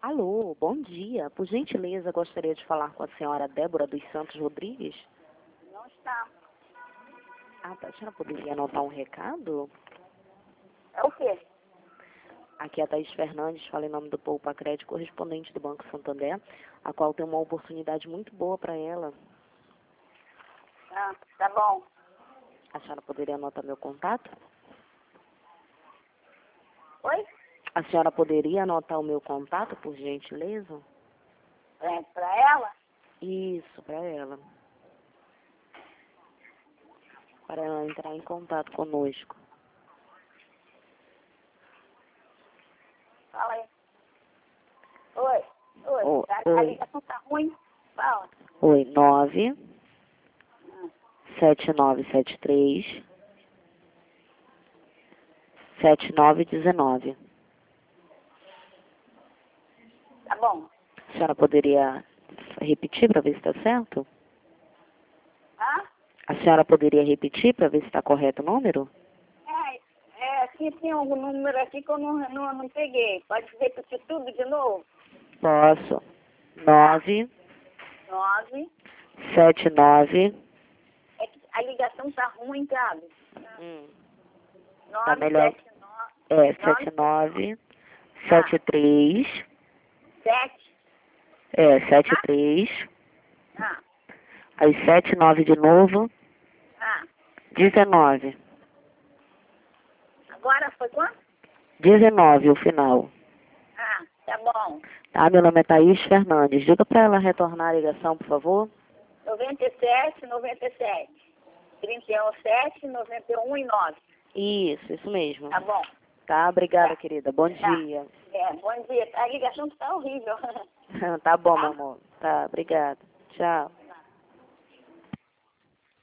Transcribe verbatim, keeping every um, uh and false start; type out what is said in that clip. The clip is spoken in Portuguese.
Alô, bom dia. Por gentileza, gostaria de falar com a senhora Débora dos Santos Rodrigues. Não está. Ah, tá. A senhora poderia anotar um recado? É o quê? Aqui é a Thaís Fernandes, fala em nome do Poupa Crédito, correspondente do Banco Santander, a qual tem uma oportunidade muito boa para ela. Ah, tá bom. A senhora poderia anotar meu contato? Oi? A senhora poderia anotar o meu contato, por gentileza? É pra ela? Isso, para ela. Para ela entrar em contato conosco. Fala aí. Oi? Oi? Oi, A, a oi. ligação tá ruim? Fala. Oi, nove Hum, sete nove sete três sete nove um nove. Tá bom. A senhora poderia repetir para ver se está certo? Ah? A senhora poderia repetir para ver se está correto o número? É, é, aqui tem algum número aqui que eu não, não, não peguei. Pode repetir tudo de novo? Posso. Nove Nove. sete nove. É que a ligação tá ruim, sabe? Hum, tá Nove, melhor. sete, nove. É, Nove, sete nove Ah. sete três. sete. É, sete Ah? três. Ah. Aí sete nove de novo. Ah. dezenove. Agora foi quanto? dezenove o final. Ah, tá bom. Tá, meu nome é Thaís Fernandes. Diga para ela retornar a ligação, por favor. noventa e sete, noventa e sete. trinta e um, sete, noventa e um e nove. Isso, isso mesmo. Tá bom. Tá, obrigada, Tá. querida. Bom Tá. dia. É, bom dia. A ligação tá horrível. Tá bom, Tá? meu amor. Tá, obrigada. Tchau.